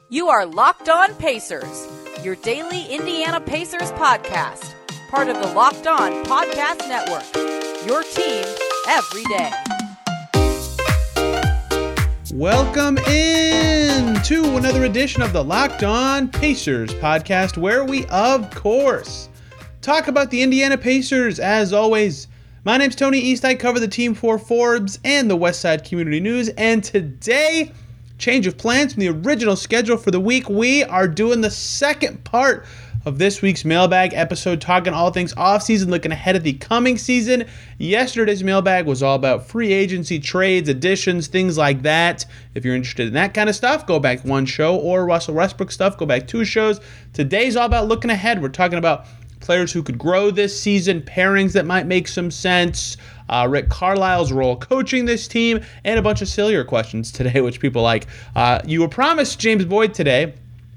You are Locked On Pacers, your daily Indiana Pacers podcast, part of the Locked On Podcast Network, your team every day. Welcome in to another edition of the Locked On Pacers podcast, where we, of course, talk about the Indiana Pacers as always. My name's Tony East. I cover the team for Forbes and the Westside Community News, and today, change of plans from the original schedule for the week. We are doing the second part of this week's mailbag episode, talking all things offseason, looking ahead at the coming season. Yesterday's mailbag was all about free agency, trades, additions, things like that. If you're interested in that kind of stuff, go back one show, or Russell Westbrook stuff, go back two shows. Today's all about looking ahead. We're talking about players who could grow this season, pairings that might make some sense, Rick Carlisle's role coaching this team, and a bunch of sillier questions today, which people like. You were promised James Boyd today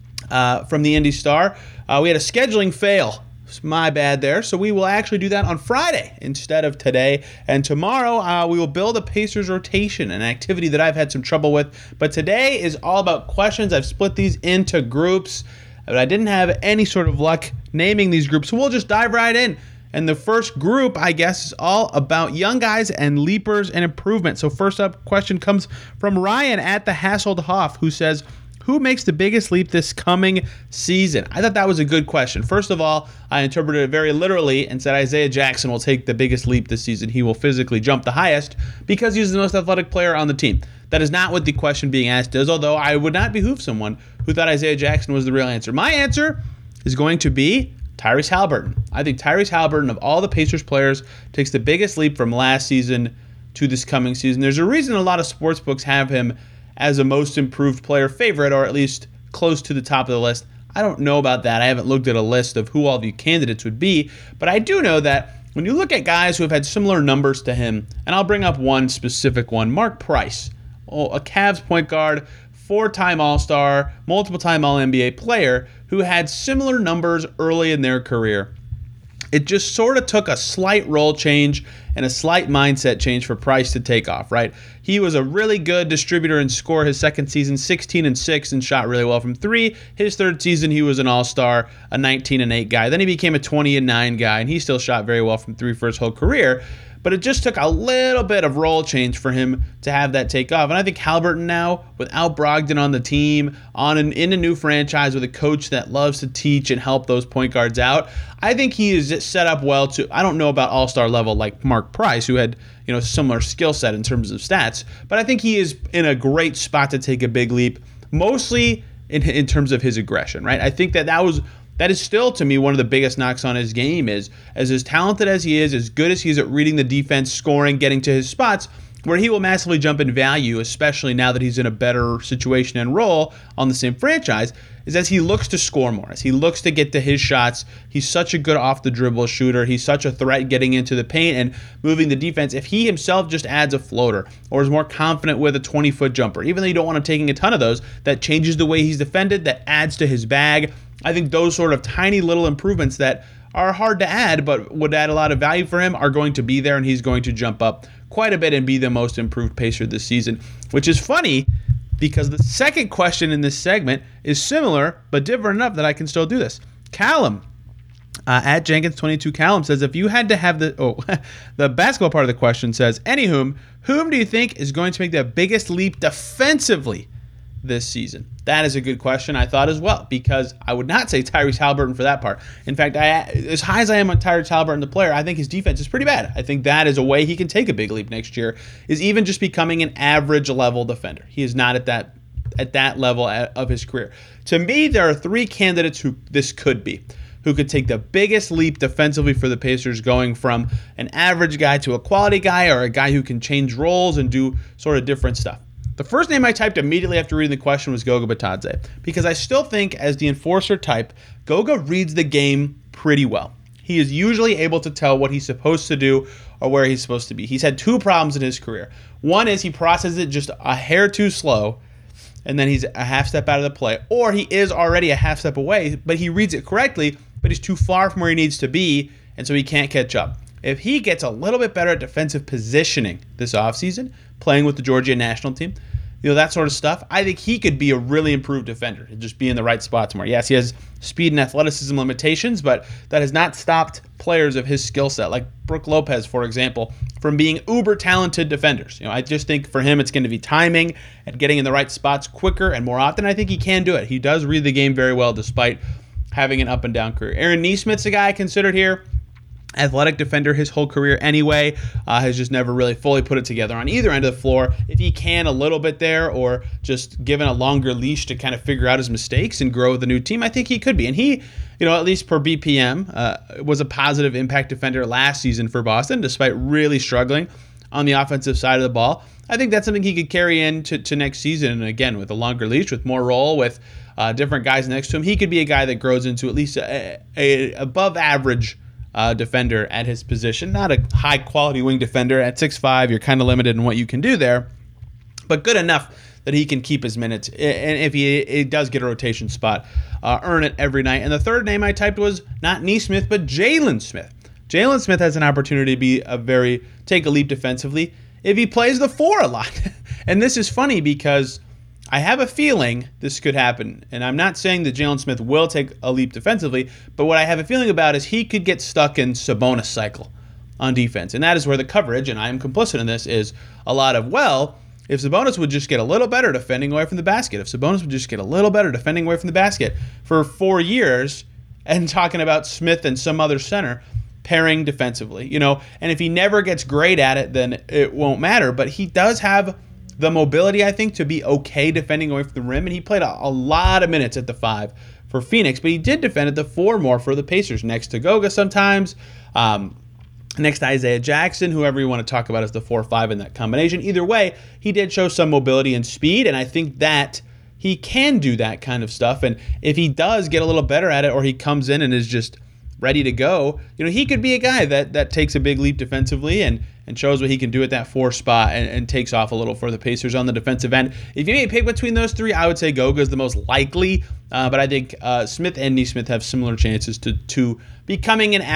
from the Indy Star. We had a scheduling fail. It's my bad there. So we will actually do that on Friday instead of today. And tomorrow we will build a Pacers rotation, an activity that I've had some trouble with. But today is all about questions. I've split these into groups, but I didn't have any sort of luck naming these groups. So we'll just dive right in. And the first group, I guess, is all about young guys and leapers and improvement. So first up, question comes from Ryan at the Hasselhoff, who says, who makes the biggest leap this coming season? I thought that was a good question. First of all, I interpreted it very literally and said Isaiah Jackson will take the biggest leap this season. He will physically jump the highest because he's the most athletic player on the team. That is not what the question being asked is, although I would not behoove someone who thought Isaiah Jackson was the real answer. My answer is going to be Tyrese Haliburton. I think Tyrese Haliburton, of all the Pacers players, takes the biggest leap from last season to this coming season. There's a reason a lot of sportsbooks have him as a most improved player favorite, or at least close to the top of the list. I don't know about that. I haven't looked at a list of who all the candidates would be, but I do know that when you look at guys who have had similar numbers to him, and I'll bring up one specific one, Mark Price, a Cavs point guard, four-time All-Star, multiple-time All-NBA player who had similar numbers early in their career. It just sort of took a slight role change and a slight mindset change for Price to take off, right? He was a really good distributor and scorer his second season, 16-6, and shot really well from three. His third season, he was an all-star, a 19-8 guy. Then he became a 20-9 guy, and he still shot very well from three for his whole career. But it just took a little bit of role change for him to have that take off. And I think Haliburton now, without Brogdon on the team, in a new franchise with a coach that loves to teach and help those point guards out, I think he is set up well to, I don't know about all-star level like Mark Price, who had similar skill set in terms of stats, but I think he is in a great spot to take a big leap, mostly in terms of his aggression, right? I think that is still, to me, one of the biggest knocks on his game is, as talented as he is, as good as he is at reading the defense, scoring, getting to his spots, where he will massively jump in value, especially now that he's in a better situation and role on the same franchise, is as he looks to score more, as he looks to get to his shots. He's such a good off-the-dribble shooter. He's such a threat getting into the paint and moving the defense. If he himself just adds a floater or is more confident with a 20-foot jumper, even though you don't want him taking a ton of those, that changes the way he's defended, that adds to his bag. I think those sort of tiny little improvements that are hard to add but would add a lot of value for him are going to be there, and he's going to jump up quite a bit and be the most improved Pacer this season, which is funny because the second question in this segment is similar but different enough that I can still do this. Callum, at Jenkins22 Callum says, if you had to have the basketball part of the question says, whom do you think is going to make the biggest leap defensively this season? That is a good question, I thought, as well, because I would not say Tyrese Haliburton for that part. In fact, as high as I am on Tyrese Haliburton, the player, I think his defense is pretty bad. I think that is a way he can take a big leap next year, is even just becoming an average level defender. He is not at that level of his career. To me, there are three candidates who this could be, who could take the biggest leap defensively for the Pacers, going from an average guy to a quality guy, or a guy who can change roles and do sort of different stuff. The first name I typed immediately after reading the question was Goga Bitadze, because I still think, as the enforcer type, Goga reads the game pretty well. He is usually able to tell what he's supposed to do or where he's supposed to be. He's had two problems in his career. One is he processes it just a hair too slow, and then he's a half step out of the play. Or he is already a half step away, but he reads it correctly, but he's too far from where he needs to be, and so he can't catch up. If he gets a little bit better at defensive positioning this offseason, playing with the Georgia national team, that sort of stuff. I think he could be a really improved defender and just be in the right spots more. Yes, he has speed and athleticism limitations, but that has not stopped players of his skill set, like Brook Lopez, for example, from being uber talented defenders. I just think for him it's going to be timing and getting in the right spots quicker and more often. I think he can do it. He does read the game very well despite having an up and down career. Aaron Nesmith's a guy I considered here. Athletic defender his whole career anyway, has just never really fully put it together on either end of the floor. If he can a little bit there, or just given a longer leash to kind of figure out his mistakes and grow with the new team, I think he could be. And he, at least per BPM, was a positive impact defender last season for Boston, despite really struggling on the offensive side of the ball. I think that's something he could carry into next season. And again, with a longer leash, with more role, with different guys next to him, he could be a guy that grows into at least a above average defender at his position. Not a high quality wing defender. At 6'5", you're kind of limited in what you can do there, but good enough that he can keep his minutes, and if he does get a rotation spot, earn it every night. And the third name I typed was not Nesmith, but Jalen Smith. Jalen Smith has an opportunity to be take a leap defensively if he plays the 4 a lot. And this is funny because I have a feeling this could happen, and I'm not saying that Jalen Smith will take a leap defensively, but what I have a feeling about is he could get stuck in Sabonis cycle on defense, and that is where the coverage, and I am complicit in this, is a lot of, if Sabonis would just get a little better defending away from the basket, if Sabonis would just get a little better defending away from the basket for 4 years, and talking about Smith and some other center pairing defensively, and if he never gets great at it, then it won't matter, but he does have the mobility, I think, to be okay defending away from the rim, and he played a lot of minutes at the 5 for Phoenix, but he did defend at the 4 more for the Pacers, next to Goga sometimes, next to Isaiah Jackson, whoever you want to talk about as the 4-5 in that combination. Either way, he did show some mobility and speed, and I think that he can do that kind of stuff, and if he does get a little better at it, or he comes in and is just ready to go, he could be a guy that takes a big leap defensively and shows what he can do at that 4 spot and takes off a little for the Pacers on the defensive end. If you may pick between those 3, I would say Goga is the most likely, but I think Smith and Nesmith have similar chances to becoming an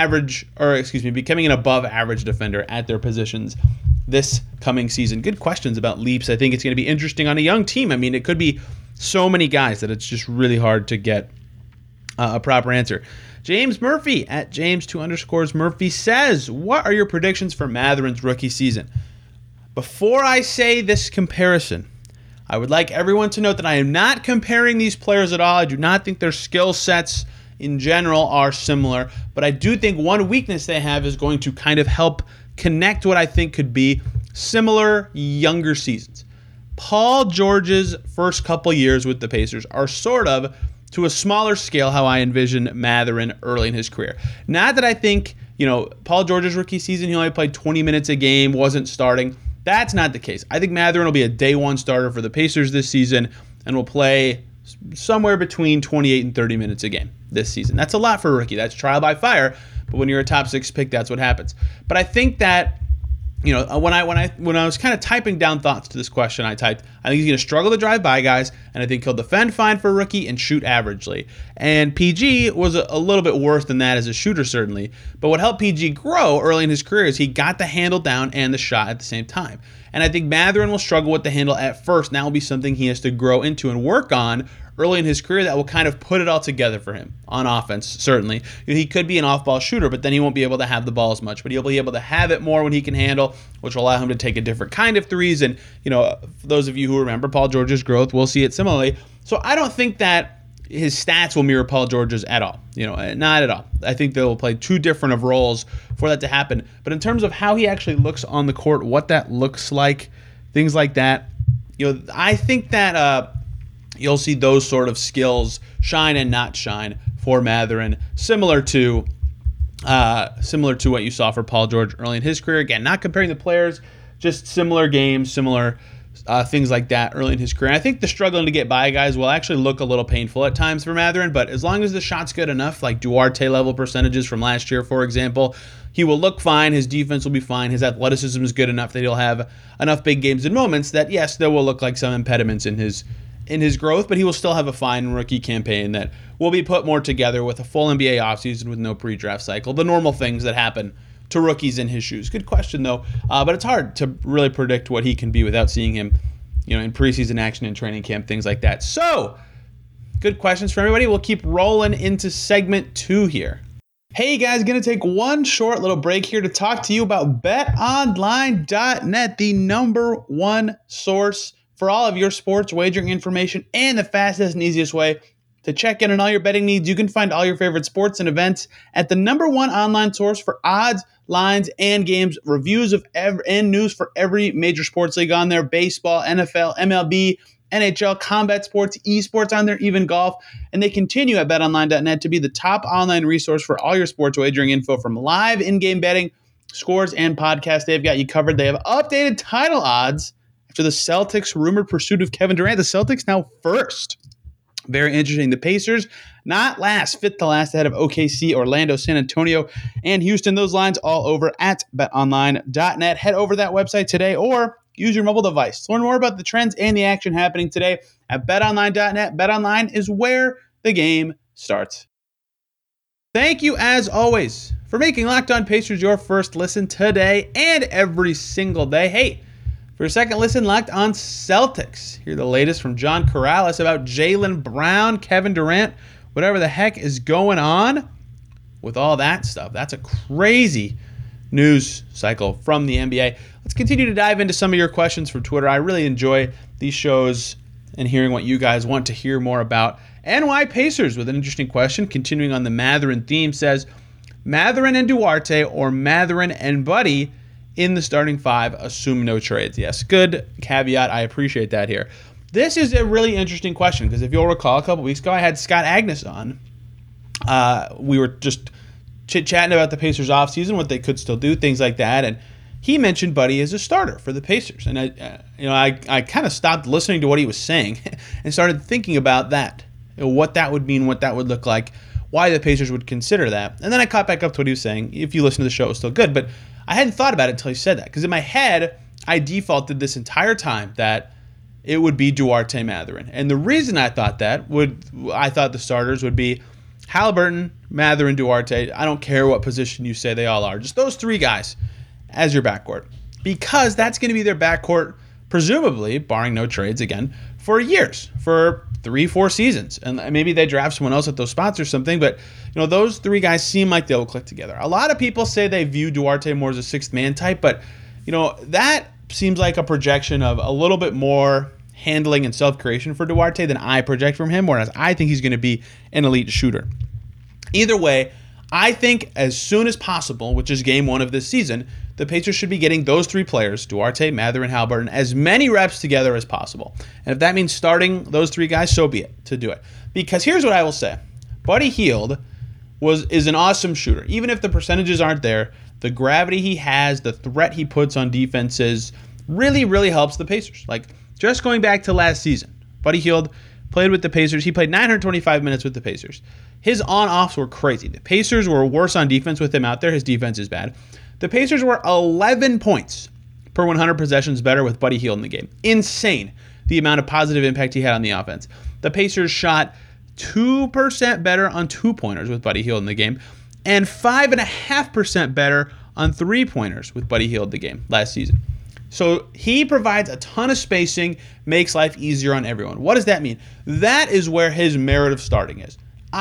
above average defender at their positions this coming season. Good questions about leaps. I think it's going to be interesting on a young team. I mean, it could be so many guys that it's just really hard to get a proper answer. James Murphy at James2_Murphy says, what are your predictions for Mathurin's rookie season? Before I say this comparison, I would like everyone to note that I am not comparing these players at all. I do not think their skill sets in general are similar, but I do think one weakness they have is going to kind of help connect what I think could be similar younger seasons. Paul George's first couple years with the Pacers are sort of, to a smaller scale, how I envision Mathurin early in his career. Not that I think, Paul George's rookie season, he only played 20 minutes a game, wasn't starting. That's not the case. I think Mathurin will be a day 1 starter for the Pacers this season and will play somewhere between 28 and 30 minutes a game this season. That's a lot for a rookie. That's trial by fire. But when you're a top 6 pick, that's what happens. But I think that, when I was kind of typing down thoughts to this question, I typed, I think he's going to struggle to drive by guys, and I think he'll defend fine for a rookie and shoot averagely. And PG was a little bit worse than that as a shooter, certainly. But what helped PG grow early in his career is he got the handle down and the shot at the same time. And I think Mathurin will struggle with the handle at first. And that will be something he has to grow into and work on early in his career that will kind of put it all together for him on offense, certainly. He could be an off-ball shooter, but then he won't be able to have the ball as much. But he'll be able to have it more when he can handle, which will allow him to take a different kind of threes. And, for those of you who remember Paul George's growth, we'll see it similarly. So I don't think that his stats will mirror Paul George's at all. Not at all. I think they'll play 2 different of roles for that to happen. But in terms of how he actually looks on the court, what that looks like, things like that, I think that you'll see those sort of skills shine and not shine for Mathurin, similar to what you saw for Paul George early in his career. Again, not comparing the players, just similar games, similar things like that early in his career. And I think the struggling to get by guys will actually look a little painful at times for Mathurin, but as long as the shot's good enough, like Duarte level percentages from last year, for example, he will look fine, his defense will be fine, his athleticism is good enough that he'll have enough big games and moments that, yes, there will look like some impediments in his growth, but he will still have a fine rookie campaign that will be put more together with a full NBA offseason with no pre-draft cycle, the normal things that happen to rookies in his shoes. Good question, though, but it's hard to really predict what he can be without seeing him in preseason action and training camp, things like that. So, good questions for everybody. We'll keep rolling into segment 2 here. Hey guys, going to take one short little break here to talk to you about betonline.net, the number one source for all of your sports wagering information and the fastest and easiest way to check in on all your betting needs. You can find all your favorite sports and events at the number one online source for odds, lines, and games, reviews of and news for every major sports league on there: baseball, NFL, MLB, NHL, combat sports, esports on there, even golf. And they continue at betonline.net to be the top online resource for all your sports wagering info, from live in-game betting, scores, and podcasts. They've got you covered. They have updated title odds after the Celtics' rumored pursuit of Kevin Durant. The Celtics now first. Very interesting. The Pacers, not last, fifth to last, ahead of OKC, Orlando, San Antonio, and Houston. Those lines all over at betonline.net. Head over to that website today or use your mobile device to learn more about the trends and the action happening today at betonline.net. BetOnline is where the game starts. Thank you, as always, for making Locked On Pacers your first listen today and every single day. Hey, for a second listen, Locked On Celtics. Hear the latest from John Corrales about Jaylen Brown, Kevin Durant, whatever the heck is going on with all that stuff. That's a crazy news cycle from the NBA. Let's continue to dive into some of your questions from Twitter. I really enjoy these shows and hearing what you guys want to hear more about. NY Pacers with an interesting question, continuing on the Mathurin theme, says, Mathurin and Duarte or Mathurin and Buddy in the starting five, assume no trades? Yes, good caveat. I appreciate that here. This is a really interesting question because if you'll recall, a couple weeks ago, I had Scott Agnes on. We were just chit-chatting about the Pacers offseason, what they could still do, things like that, and he mentioned Buddy as a starter for the Pacers. And I kind of stopped listening to what he was saying and started thinking about that, what that would mean, what that would look like, why the Pacers would consider that. And then I caught back up to what he was saying. If you listen to the show, it was still good, but I hadn't thought about it until he said that, because in my head, I defaulted this entire time that it would be Duarte, Mathurin. And the reason I thought I thought the starters would be Haliburton, Mathurin, Duarte. I don't care what position you say they all are. Just those three guys as your backcourt, because that's going to be their backcourt, presumably, barring no trades again, for years, for 3-4 seasons. And maybe they draft someone else at those spots or something, but those three guys seem like they'll click together. A lot of people say they view Duarte more as a sixth man type, but that seems like a projection of a little bit more handling and self-creation for Duarte than I project from him, whereas I think he's going to be an elite shooter. Either way, I think as soon as possible, which is game one of this season, the Pacers should be getting those three players, Duarte, Mathurin, Haliburton, as many reps together as possible. And if that means starting those three guys, so be it, to do it. Because here's what I will say. Buddy Hield is an awesome shooter. Even if the percentages aren't there, the gravity he has, the threat he puts on defenses really, really helps the Pacers. Like, just going back to last season, Buddy Hield played with the Pacers. He played 925 minutes with the Pacers. His on-offs were crazy. The Pacers were worse on defense with him out there. His defense is bad. The Pacers were 11 points per 100 possessions better with Buddy Hield in the game. Insane, the amount of positive impact he had on the offense. The Pacers shot 2% better on two-pointers with Buddy Hield in the game, and 5.5% better on three-pointers with Buddy Hield in the game last season. So he provides a ton of spacing, makes life easier on everyone. What does that mean? That is where his merit of starting is.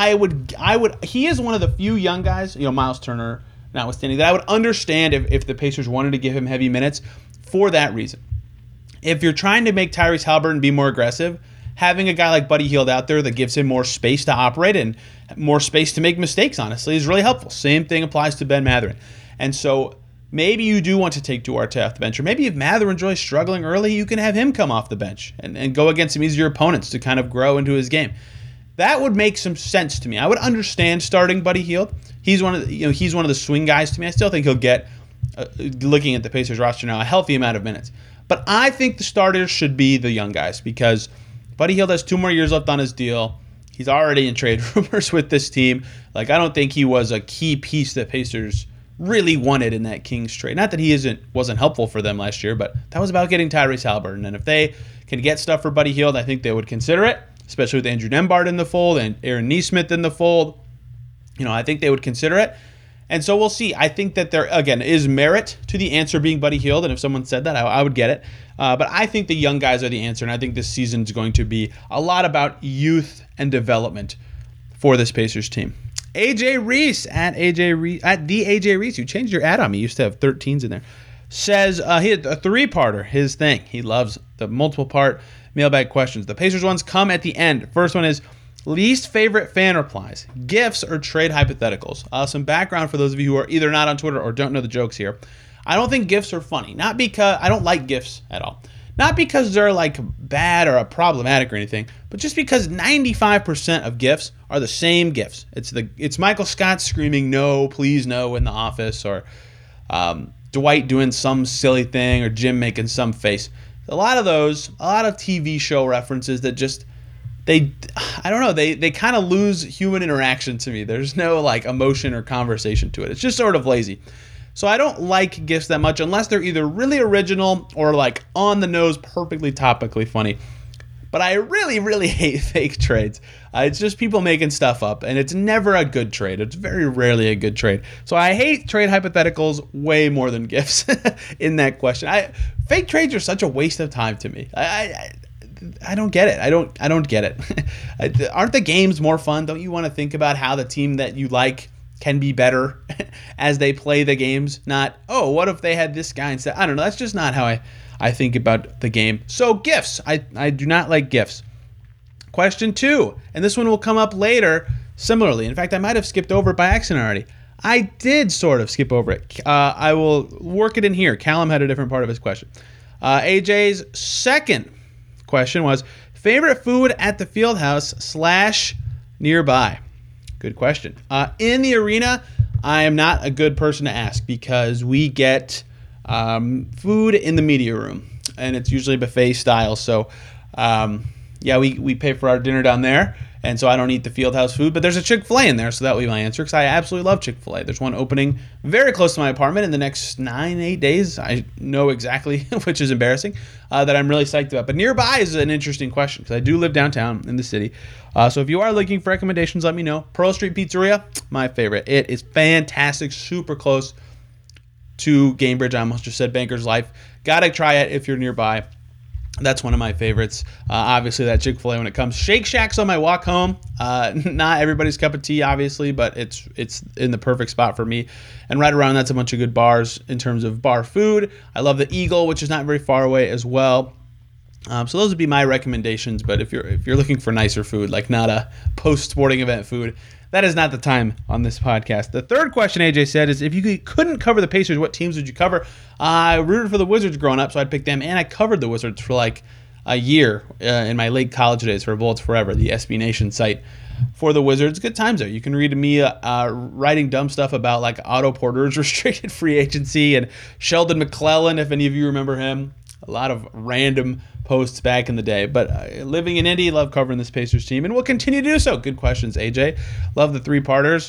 He is one of the few young guys, Miles Turner notwithstanding, that I would understand if the Pacers wanted to give him heavy minutes for that reason. If you're trying to make Tyrese Haliburton be more aggressive, having a guy like Buddy Hield out there that gives him more space to operate and more space to make mistakes, honestly, is really helpful. Same thing applies to Ben Mathurin. And so maybe you do want to take Duarte off the bench, or maybe if Mathurin's really struggling early, you can have him come off the bench and go against some easier opponents to kind of grow into his game. That would make some sense to me. I would understand starting Buddy Hield. He's one of the swing guys to me. I still think he'll get, looking at the Pacers roster now, a healthy amount of minutes. But I think the starters should be the young guys, because Buddy Hield has 2 more years left on his deal. He's already in trade rumors with this team. I don't think he was a key piece that Pacers really wanted in that Kings trade. Not that he wasn't helpful for them last year, but that was about getting Tyrese Haliburton. And if they can get stuff for Buddy Hield, I think they would consider it, especially with Andrew Nembhard in the fold and Aaron Nesmith in the fold. I think they would consider it. And so we'll see. I think that there, again, is merit to the answer being Buddy Hield. And if someone said that, I would get it. But I think the young guys are the answer. And I think this season is going to be a lot about youth and development for this Pacers team. AJ Reese at the AJ Reese, you changed your ad on me. You used to have 13s in there. Says he had a 3-parter, his thing. He loves the multiple part mailbag questions. The Pacers ones come at the end. First one is least favorite fan replies, gifts, or trade hypotheticals. Some background for those of you who are either not on Twitter or don't know the jokes here. I don't think gifts are funny. Not because I don't like gifts at all. Not because they're like bad or problematic or anything, but just because 95% of gifts are the same gifts. It's Michael Scott screaming no, please no in the office, or Dwight doing some silly thing, or Jim making some face. A lot of TV show references that just they kind of lose human interaction to me. There's no like emotion or conversation to it. It's just sort of lazy. So I don't like gifts that much unless they're either really original or like on the nose, perfectly topically funny. But I really, really hate fake trades. It's just people making stuff up, and it's never a good trade. It's very rarely a good trade. So I hate trade hypotheticals way more than gifts in that question. Fake trades are such a waste of time to me. I don't get it. I don't get it. Aren't the games more fun? Don't you want to think about how the team that you like can be better as they play the games? Not, oh, what if they had this guy instead? I don't know. That's just not how I think about the game. So gifts. I do not like gifts. Question 2, and this one will come up later similarly. In fact, I might have skipped over it by accident already. I did sort of skip over it. I will work it in here. Callum had a different part of his question. AJ's second question was favorite food at the Fieldhouse / nearby. Good question. In the arena, I am not a good person to ask because we get food in the media room, and it's usually buffet style. So, we pay for our dinner down there, and so I don't eat the Fieldhouse food. But there's a Chick-fil-A in there, so that will be my answer because I absolutely love Chick-fil-A. There's one opening very close to my apartment in the next 9-8 days. I know exactly, which is embarrassing, that I'm really psyched about. But nearby is an interesting question because I do live downtown in the city. So if you are looking for recommendations, let me know. Pearl Street Pizzeria, my favorite. It is fantastic, super close to Gainbridge. I almost just said Banker's Life. Gotta try it if you're nearby. That's one of my favorites. Obviously, that Chick-fil-A when it comes. Shake Shack's on my walk home. Not everybody's cup of tea, obviously, but it's in the perfect spot for me. And right around that's a bunch of good bars in terms of bar food. I love the Eagle, which is not very far away as well. So those would be my recommendations. But if you're looking for nicer food, like not a post-sporting event food, that is not the time on this podcast. The third question AJ said is, if you couldn't cover the Pacers, what teams would you cover? I rooted for the Wizards growing up, so I'd pick them, and I covered the Wizards for like a year in my late college days for Bullets Forever, the SB Nation site for the Wizards. Good times there. You can read me writing dumb stuff about like Otto Porter's restricted free agency and Sheldon McClellan, if any of you remember him. A lot of random posts back in the day. But living in Indy, love covering this Pacers team, and we'll continue to do so. Good questions, AJ. Love the 3-parters.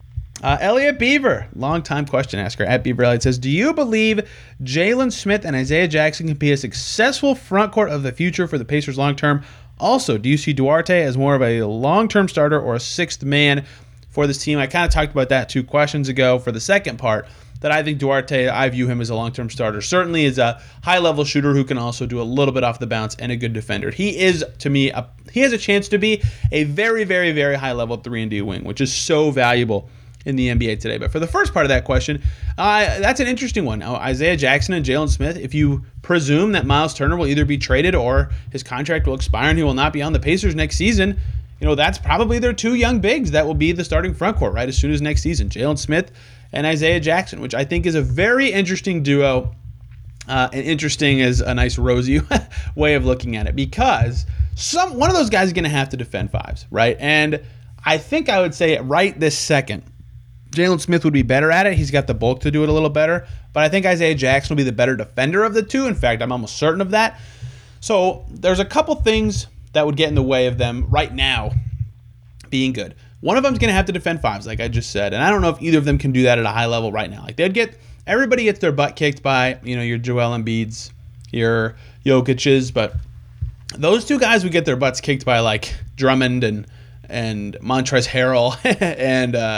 Elliot Beaver, longtime question asker at Beaver Elliott, says, do you believe Jalen Smith and Isaiah Jackson can be a successful front court of the future for the Pacers long term? Also, do you see Duarte as more of a long-term starter or a sixth man for this team? I kind of talked about that 2 questions ago for the second part, that I think Duarte, I view him as a long-term starter. Certainly is a high-level shooter who can also do a little bit off the bounce and a good defender. He is, to me, he has a chance to be a very, very, very high-level 3-and-D wing, which is so valuable in the NBA today. But for the first part of that question, that's an interesting one. Now, Isaiah Jackson and Jalen Smith, if you presume that Miles Turner will either be traded or his contract will expire and he will not be on the Pacers next season, that's probably their 2 young bigs that will be the starting front court right as soon as next season. Jalen Smith and Isaiah Jackson, which I think is a very interesting duo. And interesting is a nice rosy way of looking at it, because one of those guys is going to have to defend 5s, right? And I think I would say right this second, Jalen Smith would be better at it. He's got the bulk to do it a little better. But I think Isaiah Jackson will be the better defender of the 2. In fact, I'm almost certain of that. So there's a couple things that would get in the way of them right now being good. One of them is going to have to defend 5s, like I just said. And I don't know if either of them can do that at a high level right now. Like everybody gets their butt kicked by, your Joel Embiid's, your Jokic's, but those 2 guys would get their butts kicked by like Drummond and Montrezl Harrell and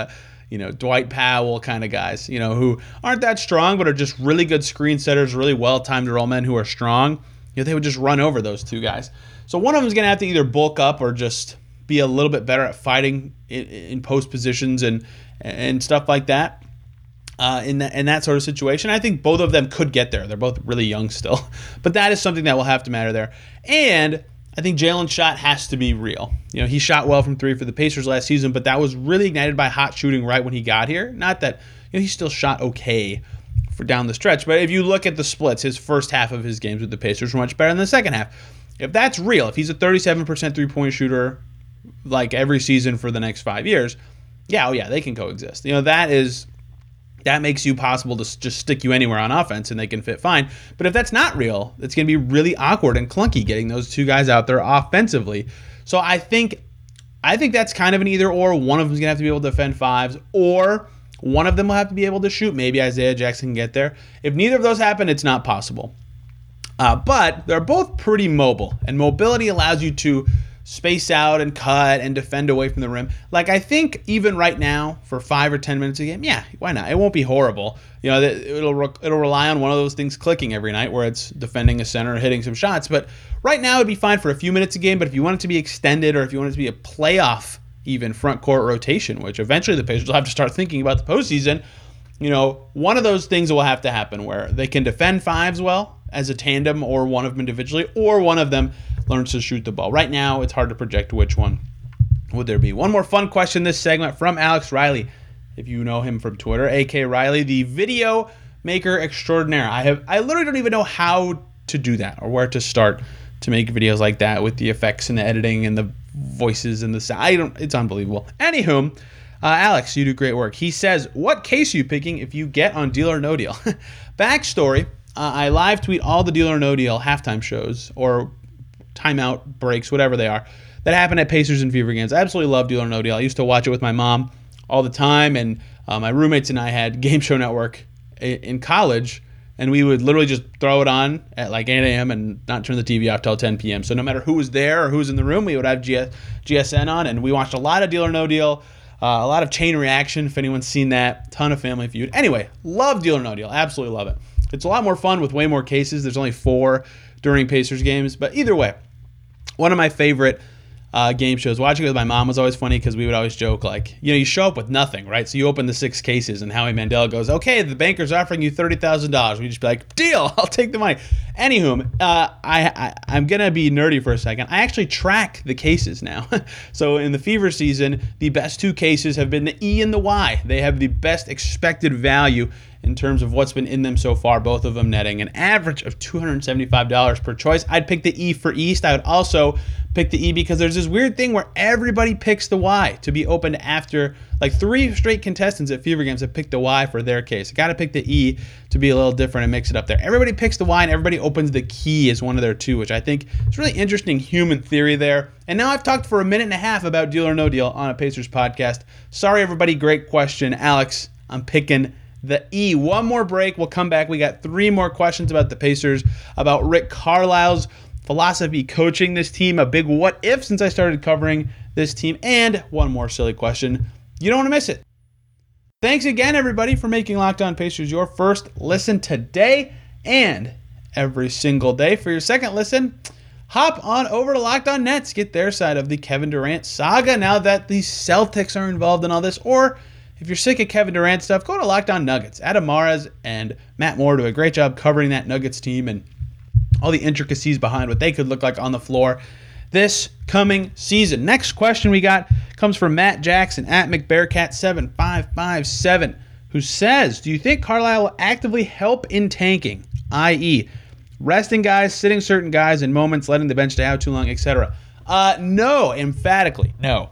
Dwight Powell kind of guys, who aren't that strong but are just really good screen setters, really well-timed roll men who are strong. They would just run over those two guys. So one of them is going to have to either bulk up or just be a little bit better at fighting in post positions and stuff like that. In that sort of situation, I think both of them could get there. They're both really young still, but that is something that will have to matter there. And I think Jalen's shot has to be real. He shot well from three for the Pacers last season, but that was really ignited by hot shooting right when he got here. Not that he still shot okay for down the stretch, but if you look at the splits, his first half of his games with the Pacers were much better than the second half. If that's real, if he's a 37% three-point shooter like every season for the next 5 years, they can coexist. That makes you possible to just stick you anywhere on offense and they can fit fine. But if that's not real, it's going to be really awkward and clunky getting those two guys out there offensively. So I think that's kind of an either or. One of them is going to have to be able to defend fives, or one of them will have to be able to shoot. Maybe Isaiah Jackson can get there. If neither of those happen, it's not possible. But they're both pretty mobile, and mobility allows you to space out and cut and defend away from the rim. I think even right now for 5 or 10 minutes a game, why not? It won't be horrible. It'll rely on one of those things clicking every night where it's defending a center or hitting some shots. But right now it'd be fine for a few minutes a game. But if you want it to be extended, or if you want it to be a playoff even front court rotation, which eventually the Pacers will have to start thinking about the postseason, one of those things will have to happen where they can defend fives well as a tandem, or one of them individually, or one of them learns to shoot the ball. Right now, it's hard to project which one would there be. One more fun question this segment from Alex Riley, if you know him from Twitter, AK Riley, the video maker extraordinaire. I literally don't even know how to do that or where to start to make videos like that with the effects and the editing and the voices and the sound. It's unbelievable. Anywho, Alex, you do great work. He says, what case are you picking if you get on Deal or No Deal? Backstory, I live tweet all the Deal or No Deal halftime shows or timeout breaks, whatever they are, that happen at Pacers and Fever games. I absolutely love Deal or No Deal. I used to watch it with my mom all the time, and my roommates and I had Game Show Network in college, and we would literally just throw it on at 8 a.m. and not turn the TV off till 10 p.m. So no matter who was there or who was in the room, we would have GSN on, and we watched a lot of Deal or No Deal, a lot of Chain Reaction, if anyone's seen that, ton of Family Feud. Anyway, love Deal or No Deal. Absolutely love it. It's a lot more fun with way more cases. There's only 4 during Pacers games. But either way, one of my favorite game shows, watching it with my mom was always funny because we would always joke, you show up with nothing, right? So you open the 6 cases and Howie Mandel goes, okay, the banker's offering you $30,000. We just be like, deal, I'll take the money. Anywho, I'm going to be nerdy for a second. I actually track the cases now. So in the Fever season, the best 2 cases have been the E and the Y. They have the best expected value in terms of what's been in them so far, both of them netting an average of $275 per choice. I'd pick the E for East. I would also pick the E because there's this weird thing where everybody picks the Y to be opened after, 3 straight contestants at Fever games have picked the Y for their case. Got to pick the E to be a little different and mix it up there. Everybody picks the Y and everybody opens the key as one of their 2, which I think is really interesting human theory there. And now I've talked for a minute and a half about Deal or No Deal on a Pacers podcast. Sorry, everybody. Great question. Alex, I'm picking the E. One more break. We'll come back. We got 3 more questions about the Pacers, about Rick Carlisle's philosophy coaching this team, a big what if since I started covering this team, and one more silly question. You don't want to miss it. Thanks again, everybody, for making Locked On Pacers your first listen today and every single day. For your second listen, hop on over to Locked On Nets. Get their side of the Kevin Durant saga now that the Celtics are involved in all this. Or if you're sick of Kevin Durant stuff, go to Locked On Nuggets. Adam Mares and Matt Moore do a great job covering that Nuggets team and all the intricacies behind what they could look like on the floor this coming season. Next question we got comes from Matt Jackson at McBearcat7557, who says, do you think Carlisle will actively help in tanking, i.e., resting guys, sitting certain guys in moments, letting the bench stay out too long, etc.? No, emphatically, no.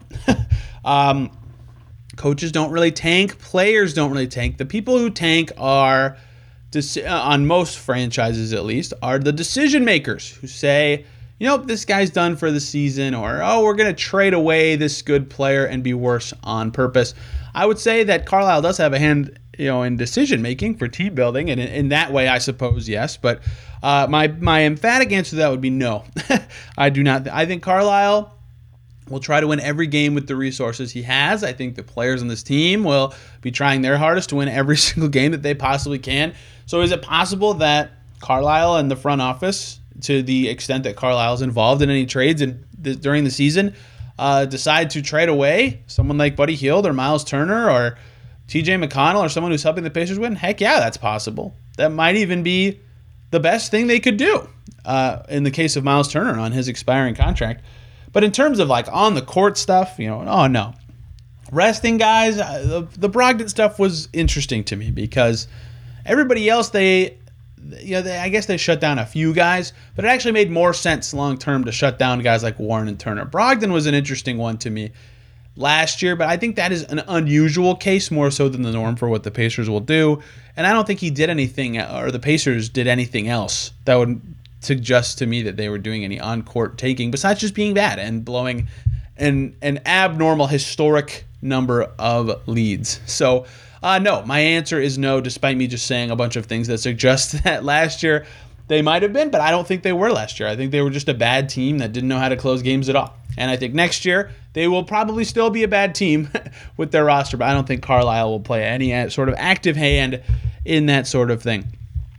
Coaches don't really tank. Players don't really tank. The people who tank are, on most franchises at least, are the decision makers who say, this guy's done for the season, or, we're going to trade away this good player and be worse on purpose. I would say that Carlisle does have a hand, in decision making for team building, and in that way, I suppose, yes. But my emphatic answer to that would be no. I do not. I think Carlisle will try to win every game with the resources he has. I think the players on this team will be trying their hardest to win every single game that they possibly can. So is it possible that Carlisle and the front office, to the extent that Carlisle is involved in any trades during the season, decide to trade away someone like Buddy Hield or Miles Turner or TJ McConnell or someone who's helping the Pacers win? Heck yeah, that's possible. That might even be the best thing they could do in the case of Miles Turner on his expiring contract. But in terms of like on the court stuff, oh no. Resting guys, the Brogdon stuff was interesting to me because everybody else, I guess they shut down a few guys, but it actually made more sense long term to shut down guys like Warren and Turner. Brogdon was an interesting one to me last year, but I think that is an unusual case more so than the norm for what the Pacers will do. And I don't think he did anything, or the Pacers did anything else that would suggest to me that they were doing any on-court taking besides just being bad and blowing an abnormal historic number of leads. So no, my answer is no, despite me just saying a bunch of things that suggest that last year they might have been, but I don't think they were last year. I think they were just a bad team that didn't know how to close games at all. And I think next year they will probably still be a bad team with their roster, but I don't think Carlisle will play any sort of active hand in that sort of thing.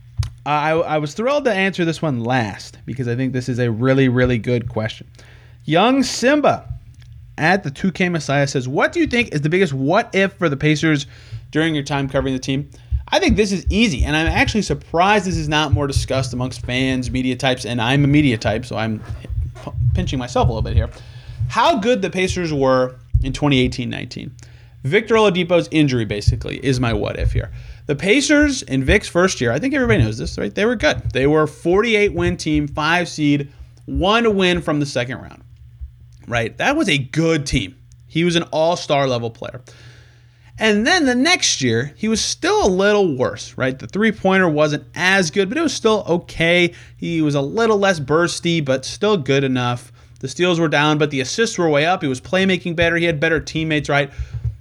I was thrilled to answer this one last because I think this is a really, really good question. Young Simba at the 2K Messiah says, what do you think is the biggest what if for the Pacers during your time covering the team? I think this is easy, and I'm actually surprised this is not more discussed amongst fans, media types, and I'm a media type, so I'm pinching myself a little bit here. How good the Pacers were in 2018-19. Victor Oladipo's injury, basically, is my what if here. The Pacers in Vic's first year, I think everybody knows this, right? They were good. They were a 48-win team, 5 seed, 1 win from the second round, right? That was a good team. He was an all-star level player. And then the next year, he was still a little worse, right? The three-pointer wasn't as good, but it was still okay. He was a little less bursty, but still good enough. The steals were down, but the assists were way up. He was playmaking better. He had better teammates, right?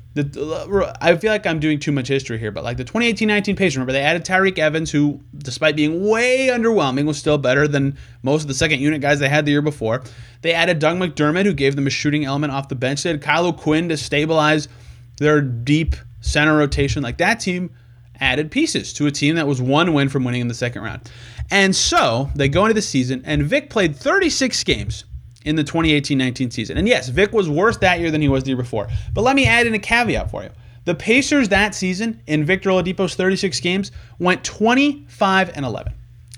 I feel like I'm doing too much history here, but like the 2018-19 Pacers, remember they added Tyreke Evans, who, despite being way underwhelming, was still better than most of the second unit guys they had the year before. They added Doug McDermott, who gave them a shooting element off the bench. They had Kyle O'Quinn to stabilize their deep center rotation. Like that team added pieces to a team that was 1 win from winning in the second round. And so they go into the season, and Vic played 36 games in the 2018-19 season. And yes, Vic was worse that year than he was the year before. But let me add in a caveat for you. The Pacers that season, in Victor Oladipo's 36 games, went 25-11.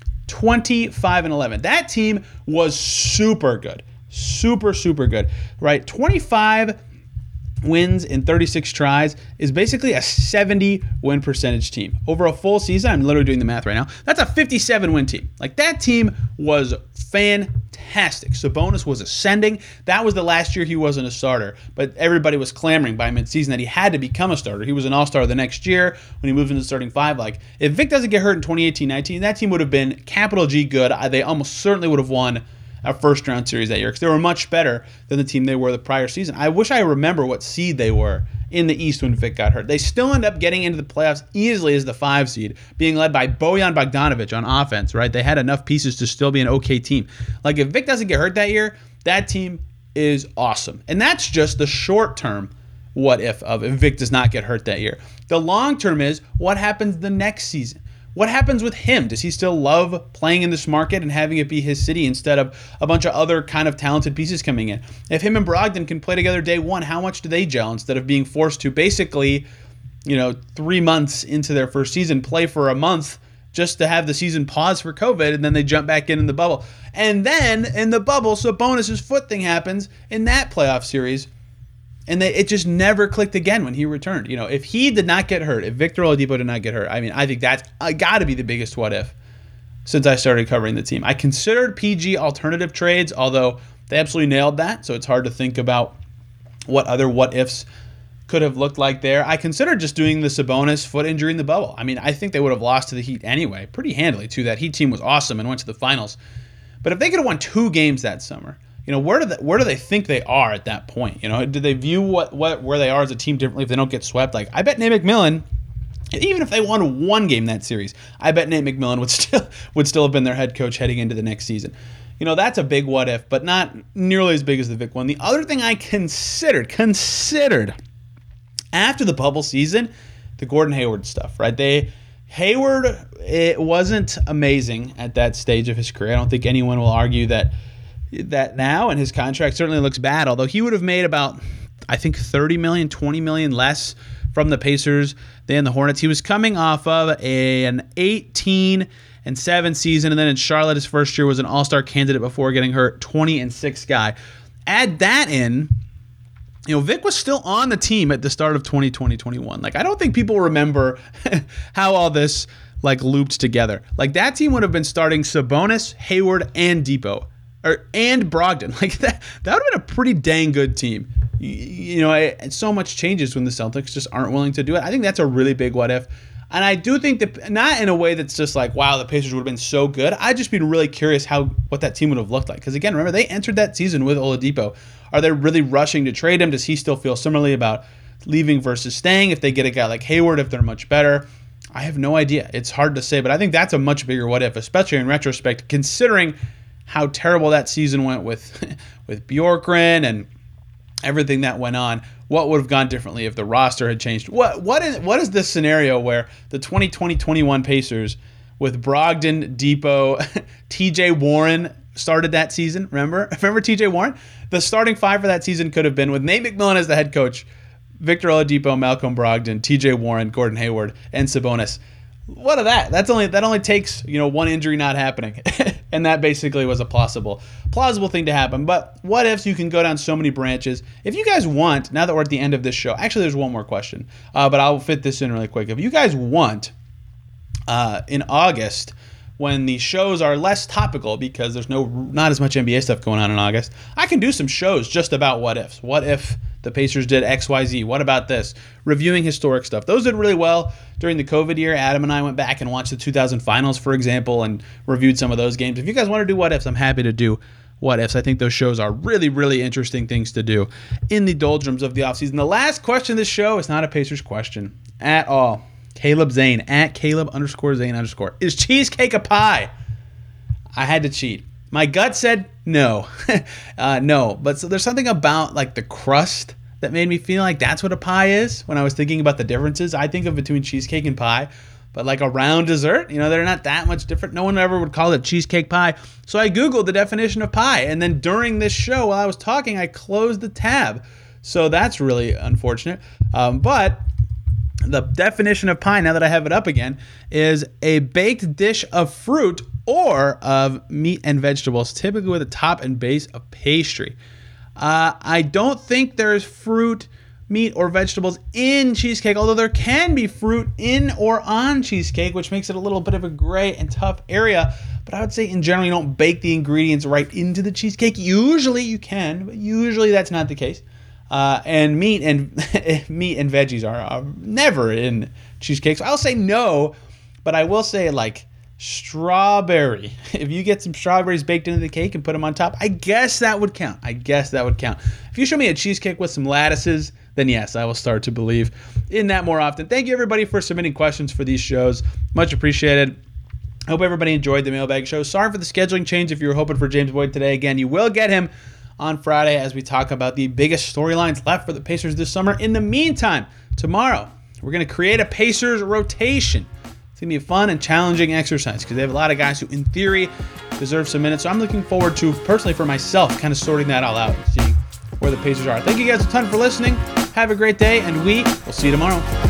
25-11. That team was super good. Super, super good. Right? 25 wins in 36 tries is basically a 70 win percentage team. Over a full season, I'm literally doing the math right now, that's a 57 win team. Like that team was fantastic. Sabonis was ascending. That was the last year he wasn't a starter, but everybody was clamoring by midseason that he had to become a starter. He was an all-star the next year when he moved into the starting 5. Like if Vic doesn't get hurt in 2018-19, that team would have been capital G good. They almost certainly would have won a first-round series that year because they were much better than the team they were the prior season. I wish I remember what seed they were in the East when Vic got hurt. They still end up getting into the playoffs easily as the 5 seed, being led by Bojan Bogdanovic on offense, right? They had enough pieces to still be an okay team. Like if Vic doesn't get hurt that year, that team is awesome. And that's just the short-term what if Vic does not get hurt that year. The long-term is what happens the next season. What happens with him? Does he still love playing in this market and having it be his city instead of a bunch of other kind of talented pieces coming in? If him and Brogdon can play together day one, how much do they gel instead of being forced to basically, 3 months into their first season, play for a month just to have the season pause for COVID, and then they jump back in the bubble. And then in the bubble, Sabonis' foot thing happens in that playoff series. And it just never clicked again when he returned. If he did not get hurt, if Victor Oladipo did not get hurt, I think that's got to be the biggest what if since I started covering the team. I considered PG alternative trades, although they absolutely nailed that, so it's hard to think about what other what ifs could have looked like there. I considered just doing the Sabonis foot injury in the bubble. I think they would have lost to the Heat anyway, pretty handily too. That Heat team was awesome and went to the finals. But if they could have won 2 games that summer, where do they think they are at that point? Do they view where they are as a team differently if they don't get swept? Like I bet Nate McMillan, even if they won 1 game that series, I bet Nate McMillan would still have been their head coach heading into the next season. that's a big what if, but not nearly as big as the Vic one. The other thing I considered after the bubble season, the Gordon Hayward stuff, right? Hayward, it wasn't amazing at that stage of his career. I don't think anyone will argue that now, and his contract certainly looks bad, although he would have made about, I think, $30 million, $20 million less from the Pacers than the Hornets. He was coming off of an 18-7 season, and then in Charlotte, his first year was an all-star candidate before getting hurt, 20-6 guy. Add that in, Vic was still on the team at the start of 2020-21. Like, I don't think people remember how all this, looped together. Like, that team would have been starting Sabonis, Hayward, and Depot, and Brogdon. Like, that would have been a pretty dang good team. So much changes when the Celtics just aren't willing to do it. I think that's a really big what if. And I do think that, not in a way that's just like, wow, the Pacers would have been so good. I'd just been really curious what that team would have looked like. Because again, remember, they entered that season with Oladipo. Are they really rushing to trade him? Does he still feel similarly about leaving versus staying? If they get a guy like Hayward, if they're much better, I have no idea. It's hard to say, but I think that's a much bigger what if, especially in retrospect, considering how terrible that season went with Bjorkgren and everything that went on. What would have gone differently if the roster had changed? What is this scenario where the 2020-21 Pacers with Brogdon, Depot, T.J. Warren started that season? Remember T.J. Warren? The starting five for that season could have been, with Nate McMillan as the head coach, Victor Oladipo, Malcolm Brogdon, T.J. Warren, Gordon Hayward, and Sabonis. What of that? That only takes one injury not happening, and that basically was a plausible thing to happen. But what ifs, you can go down so many branches. If you guys want, now that we're at the end of this show, actually there's one more question, but I'll fit this in really quick. If you guys want, in August, when the shows are less topical because there's not as much NBA stuff going on in August, I can do some shows just about what ifs. What if the Pacers did XYZ? What about this? Reviewing historic stuff. Those did really well during the COVID year. Adam and I went back and watched the 2000 finals, for example, and reviewed some of those games. If you guys want to do what ifs, I'm happy to do what ifs. I think those shows are really, really interesting things to do in the doldrums of the offseason. The last question of this show is not a Pacers question at all. Caleb Zane, at Caleb_Zane_. Is cheesecake a pie? I had to cheat. My gut said no. No. But so there's something about the crust that made me feel like that's what a pie is. When I was thinking about the differences, I think of between cheesecake and pie. But a round dessert, they're not that much different. No one ever would call it cheesecake pie. So I Googled the definition of pie. And then during this show, while I was talking, I closed the tab. So that's really unfortunate. But the definition of pie, now that I have it up again, is a baked dish of fruit or of meat and vegetables, typically with a top and base of pastry. I don't think there's fruit, meat, or vegetables in cheesecake, although there can be fruit in or on cheesecake, which makes it a little bit of a gray and tough area. But I would say in general, you don't bake the ingredients right into the cheesecake. Usually you can, but usually that's not the case. And meat and veggies are never in cheesecakes. I'll say no, but I will say strawberry. If you get some strawberries baked into the cake and put them on top, I guess that would count. If you show me a cheesecake with some lattices, then yes, I will start to believe in that more often. Thank you everybody for submitting questions for these shows. Much appreciated. I hope everybody enjoyed the mailbag show. Sorry for the scheduling change if you were hoping for James Boyd today. Again, you will get him on Friday as we talk about the biggest storylines left for the Pacers this summer. In the meantime, tomorrow, we're going to create a Pacers rotation. It's going to be a fun and challenging exercise because they have a lot of guys who, in theory, deserve some minutes. So I'm looking forward to, personally for myself, kind of sorting that all out and seeing where the Pacers are. Thank you guys a ton for listening. Have a great day, and we will see you tomorrow.